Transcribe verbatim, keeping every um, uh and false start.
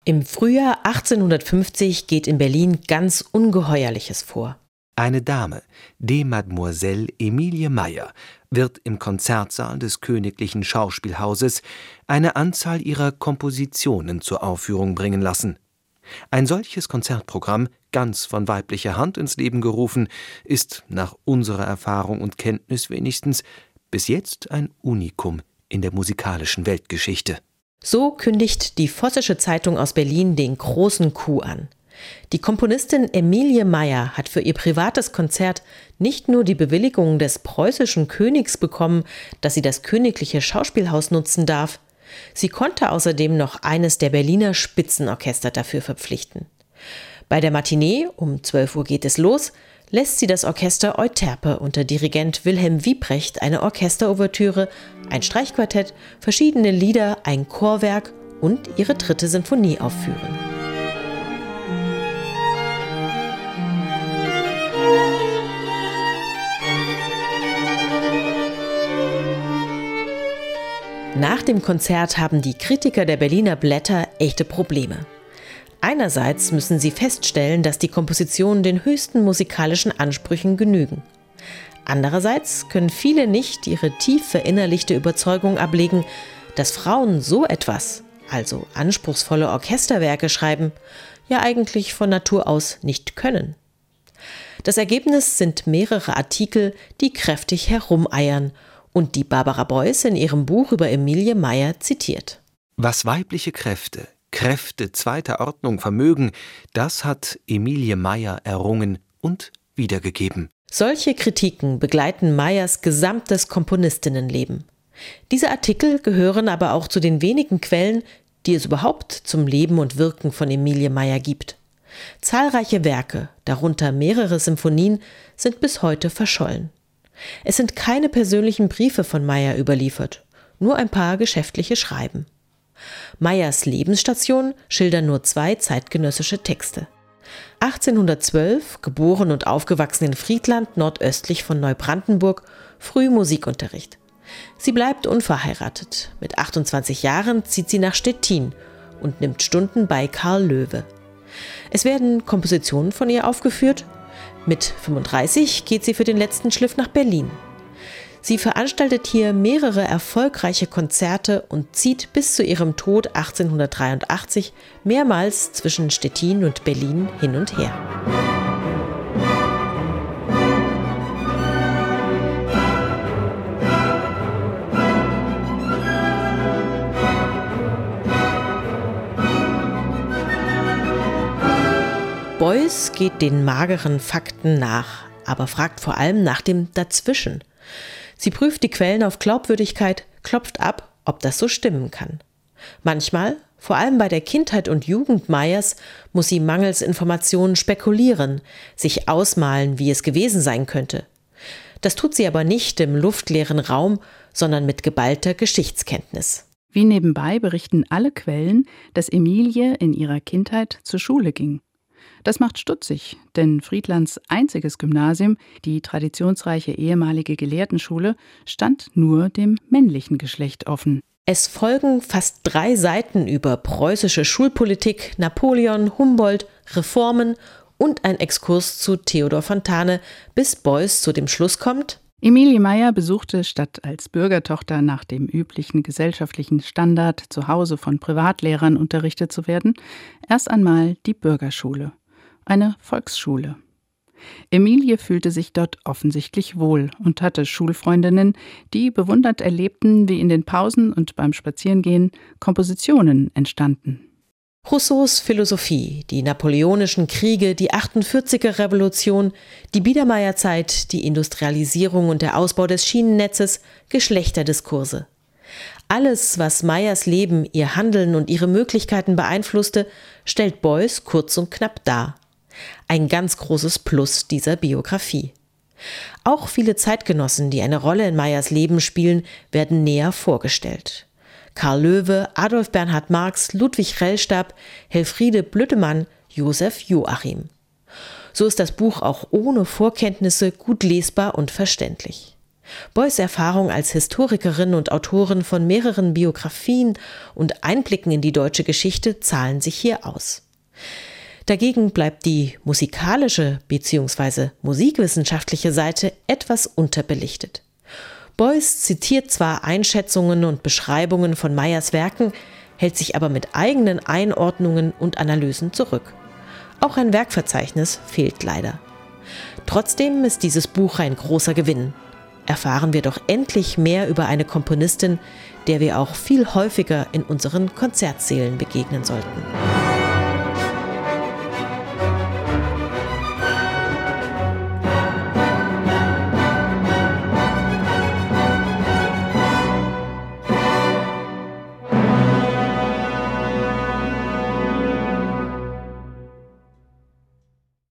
Im Frühjahr achtzehnhundertfünfzig geht in Berlin ganz Ungeheuerliches vor. Eine Dame, die Mademoiselle Emilie Meyer, wird im Konzertsaal des Königlichen Schauspielhauses eine Anzahl ihrer Kompositionen zur Aufführung bringen lassen. Ein solches Konzertprogramm, ganz von weiblicher Hand ins Leben gerufen, ist nach unserer Erfahrung und Kenntnis wenigstens bis jetzt ein Unikum in der musikalischen Weltgeschichte. So kündigt die Vossische Zeitung aus Berlin den großen Coup an. Die Komponistin Emilie Meyer hat für ihr privates Konzert nicht nur die Bewilligung des preußischen Königs bekommen, dass sie das Königliche Schauspielhaus nutzen darf, sie konnte außerdem noch eines der Berliner Spitzenorchester dafür verpflichten. Bei der Matinee, um zwölf Uhr geht es los, lässt sie das Orchester Euterpe unter Dirigent Wilhelm Wiebrecht eine Orchesterouvertüre, ein Streichquartett, verschiedene Lieder, ein Chorwerk und ihre dritte Sinfonie aufführen. Nach dem Konzert haben die Kritiker der Berliner Blätter echte Probleme. Einerseits müssen sie feststellen, dass die Kompositionen den höchsten musikalischen Ansprüchen genügen. Andererseits können viele nicht ihre tief verinnerlichte Überzeugung ablegen, dass Frauen so etwas, also anspruchsvolle Orchesterwerke schreiben, ja eigentlich von Natur aus nicht können. Das Ergebnis sind mehrere Artikel, die kräftig herumeiern und die Barbara Beuys in ihrem Buch über Emilie Meyer zitiert. Was weibliche Kräfte, Kräfte zweiter Ordnung vermögen, das hat Emilie Meyer errungen und wiedergegeben. Solche Kritiken begleiten Meyers gesamtes Komponistinnenleben. Diese Artikel gehören aber auch zu den wenigen Quellen, die es überhaupt zum Leben und Wirken von Emilie Meyer gibt. Zahlreiche Werke, darunter mehrere Symphonien, sind bis heute verschollen. Es sind keine persönlichen Briefe von Meyer überliefert, nur ein paar geschäftliche Schreiben. Meyers Lebensstationen schildern nur zwei zeitgenössische Texte. achtzehnhundertzwölf, geboren und aufgewachsen in Friedland, nordöstlich von Neubrandenburg, früh Musikunterricht. Sie bleibt unverheiratet. Mit achtundzwanzig Jahren zieht sie nach Stettin und nimmt Stunden bei Karl Loewe. Es werden Kompositionen von ihr aufgeführt. Mit fünfunddreißig geht sie für den letzten Schliff nach Berlin. Sie veranstaltet hier mehrere erfolgreiche Konzerte und zieht bis zu ihrem Tod achtzehnhundertdreiundachtzig mehrmals zwischen Stettin und Berlin hin und her. Beuys geht den mageren Fakten nach, aber fragt vor allem nach dem Dazwischen. Sie prüft die Quellen auf Glaubwürdigkeit, klopft ab, ob das so stimmen kann. Manchmal, vor allem bei der Kindheit und Jugend Meyers, muss sie mangels Informationen spekulieren, sich ausmalen, wie es gewesen sein könnte. Das tut sie aber nicht im luftleeren Raum, sondern mit geballter Geschichtskenntnis. Wie nebenbei berichten alle Quellen, dass Emilie in ihrer Kindheit zur Schule ging. Das macht stutzig, denn Friedlands einziges Gymnasium, die traditionsreiche ehemalige Gelehrtenschule, stand nur dem männlichen Geschlecht offen. Es folgen fast drei Seiten über preußische Schulpolitik, Napoleon, Humboldt, Reformen und ein Exkurs zu Theodor Fontane, bis Beuys zu dem Schluss kommt: Emilie Meyer besuchte, statt als Bürgertochter nach dem üblichen gesellschaftlichen Standard zu Hause von Privatlehrern unterrichtet zu werden, erst einmal die Bürgerschule. Eine Volksschule. Emilie fühlte sich dort offensichtlich wohl und hatte Schulfreundinnen, die bewundert erlebten, wie in den Pausen und beim Spazierengehen Kompositionen entstanden. Rousseaus Philosophie, die napoleonischen Kriege, die achtundvierziger Revolution, die Biedermeierzeit, die Industrialisierung und der Ausbau des Schienennetzes, Geschlechterdiskurse. Alles, was Meyers Leben, ihr Handeln und ihre Möglichkeiten beeinflusste, stellt Beuys kurz und knapp dar. Ein ganz großes Plus dieser Biografie. Auch viele Zeitgenossen, die eine Rolle in Meyers Leben spielen, werden näher vorgestellt. Karl Loewe, Adolf Bernhard Marx, Ludwig Rellstab, Helfriede Blütemann, Josef Joachim. So ist das Buch auch ohne Vorkenntnisse gut lesbar und verständlich. Beuys' Erfahrung als Historikerin und Autorin von mehreren Biografien und Einblicken in die deutsche Geschichte zahlen sich hier aus. Dagegen bleibt die musikalische bzw. musikwissenschaftliche Seite etwas unterbelichtet. Beuys zitiert zwar Einschätzungen und Beschreibungen von Mayers Werken, hält sich aber mit eigenen Einordnungen und Analysen zurück. Auch ein Werkverzeichnis fehlt leider. Trotzdem ist dieses Buch ein großer Gewinn. Erfahren wir doch endlich mehr über eine Komponistin, der wir auch viel häufiger in unseren Konzertsälen begegnen sollten.